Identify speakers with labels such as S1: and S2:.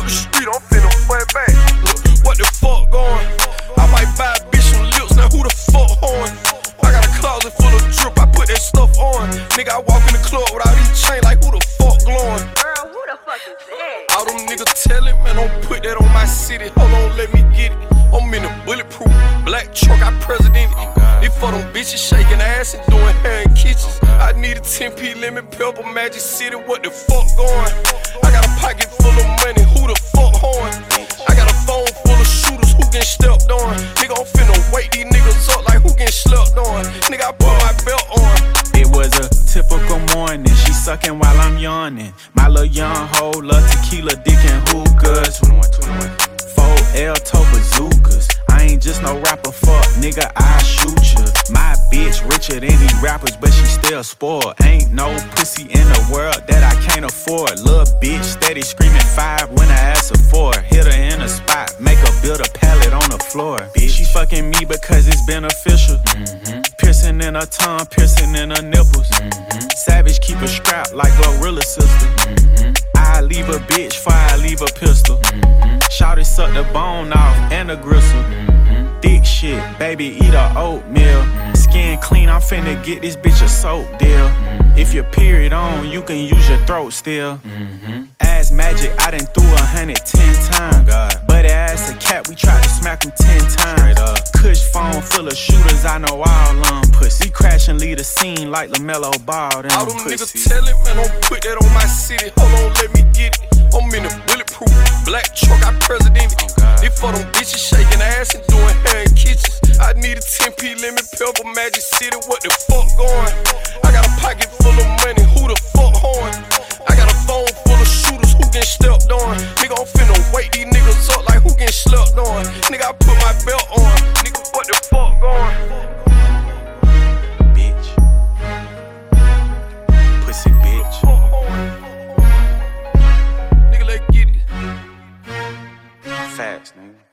S1: up the street, I'm finna fight back. Look, what the fuck going? I might buy a bitch some lips, now who the fuck horn? I got a closet full of drip, I put that stuff on. Nigga, I walk in the club without each chain, like who the fuck glowing?
S2: Girl, who the fuck is that?
S1: All them niggas tellin', man, don't put that on my city. Hold on, let me get it. I'm in a bulletproof black truck, I president it. They for them bitches shaking ass and doing hair in kitchens. I need a 10p lemon pepper, Magic City, what the fuck going? I got a pocket full of money, who the fuck horn? I got a phone full of shooters, who getting stepped on? Nigga, I'm finna wake these niggas up like who getting slept on? Nigga, I put my belt on.
S3: It was a typical morning, she sucking while I'm yawning. My little young hoe love tequila, dick and hookahs. 4L bazookas. I ain't just no rapper, fuck, nigga, I shoot ya. My bitch richer than these rappers, but she still spoiled. Ain't no pussy in the world that I can't afford. Little bitch steady screaming 5 when I ask her for it. Hit her in a spot, make her build a pallet on the floor. Bitch, she fucking me because it's beneficial. Piercing in her tongue, piercing in her nipples. Savage keep her strapped like Glorilla sister. I leave a bitch before I leave a pistol. Shawty suck the bone off and the gristle. Thick shit, baby, eat a oatmeal. Skin clean, I'm finna get this bitch a soap deal. If your period on, you can use your throat still. Ass magic, I done threw 110 times. But ass a cat, we tried to smack him 10 times. Kush phone full of shooters, I know all on pussy. Crash and leave the scene like LaMelo Ball.
S1: All them niggas tellin', man, don't put that on my city. Hold on, let me get it. I'm in a bulletproof black truck, I president it. They for them bitches shaking ass and doing hair in kitchens. I need a 10p lemon pepper, Magic City, what the fuck going? I got a pocket full of money, who the fuck horn? I got a phone full of shooters, who getting stepped on? Nigga, I'm finna wake these niggas up like who getting slept on? Nigga, I put my belt on. Nigga, what the fuck going?
S3: Bitch. Pussy bitch.
S1: Nigga, let's get it.
S3: Facts, nigga.